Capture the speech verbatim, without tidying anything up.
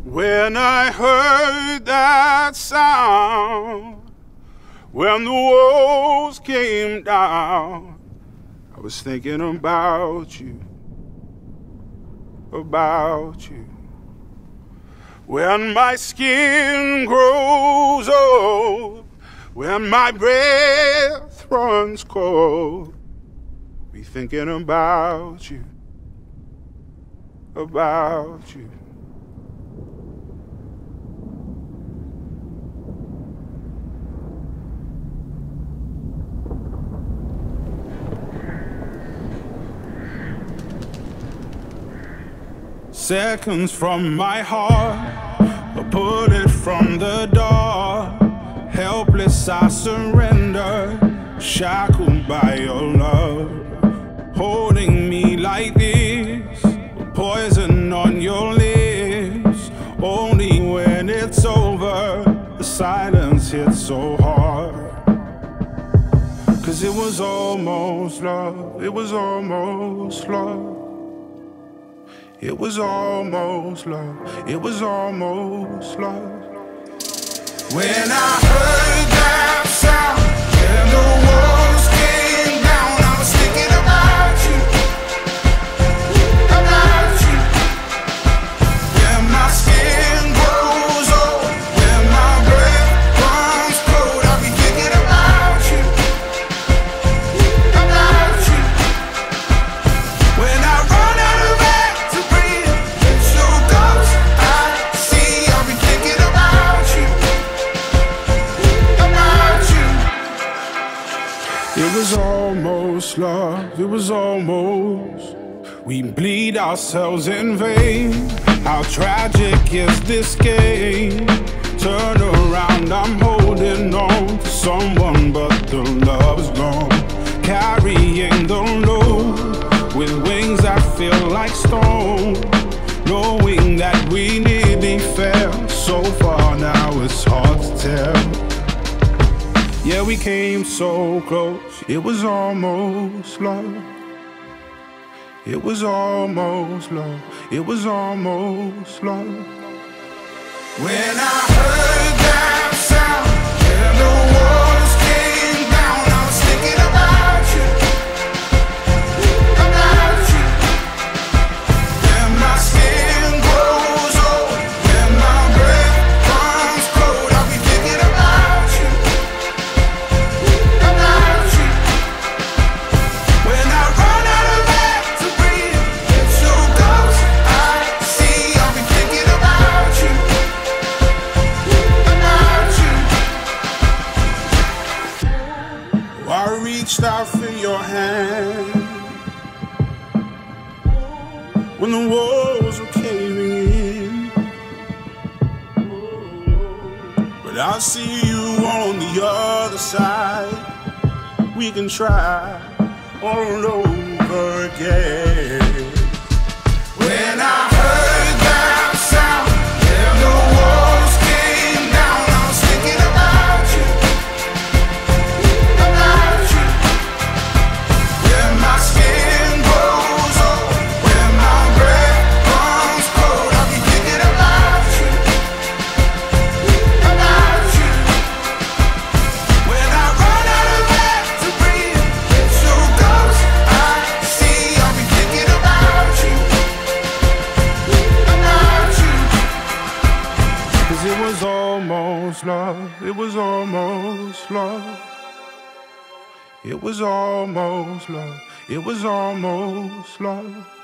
When I heard that sound, when the walls came down, I was thinking about you, about you. When my skin grows old, when my breath runs cold, be thinking about you, about you. Seconds from my heart, a bullet from the door. Helpless I surrender, shackled by your love. Holding me like this, poison on your lips. Only when it's over, the silence hits so hard. Cause it was almost love, it was almost love. It was almost love, it was almost love. When I heard that sound, when the walls came down, I was thinking about you, about you. When my skin grows old, when my breath runs cold, I'll be thinking about you, about you. When I run out of air to breathe, it's your ghost I see, I'll be thinking about you. It was almost love, it was almost. We bleed ourselves in vain. How tragic is this game? Turn around, I'm holding on to someone, but the love is gone. Carrying the load with wings that feel like stone. Knowing that we nearly fell so far, now it's hard to tell. Yeah, we came so close, it was almost love. It was almost love, it was almost love. When I heard that sound, when the walls came down, I was thinking about you, about you. When my skin grows old, when my breath runs cold, I'll be thinking about you. I reached out for your hand when the walls were caving in, but I see you on the other side. We can try all over again. When I heard that sound, when the walls came down, I was thinking about you, about you. When my skin grows old, when my breath runs cold, I'll be thinking about you, about you. When I run out of air to breathe, it's your ghost I see, I'll be thinking about you, about you. Cause it was almost love, it was almost love. It was almost love, it was almost love.